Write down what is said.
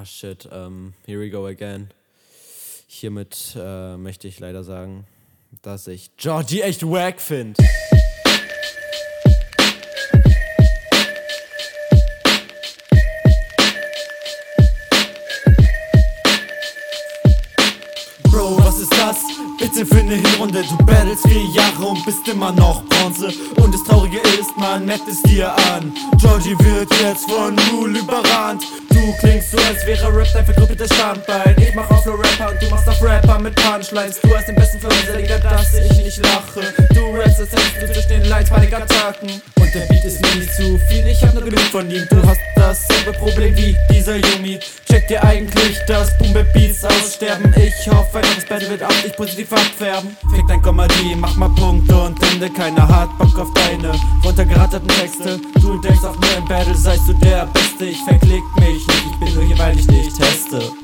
Shit, here we go again. Hiermit möchte ich leider sagen, dass ich Georgie echt wack finde. Bro, was ist das? Bitte für eine Hinrunde. Du battlest 4 Jahre und bist immer noch Bronze. Und das Traurige ist, man merkt es dir an. Georgie wird jetzt von Rule überrannt. Du klingst so, als wäre Rap dein verkrüppeltes Standbein. Ich mach auf nur Rapper und du machst auf Rapper mit Punchlines. Du hast den besten Verweser, Digga, dass ich nicht lache. Du rappst, als hättest du zwischen den Lines Panikattacken. Und der Beat ist mir nicht zu viel, ich hab nur genug von ihm. Du hast dasselbe Problem wie dieser Yumi. Check dir eigentlich, dass Boom-Bap-Beats aussterben. Ich hoffe, das Battle wird auf dich positiv abfärben. Fick dein Komödie, mach mal Punkte und Ende. Keiner hat Bock auf deine runtergeraterten Texte. Du denkst auch nur im Battle seist du der Beste. Ich verklick mich nicht, ich bin nur hier, weil ich dich teste.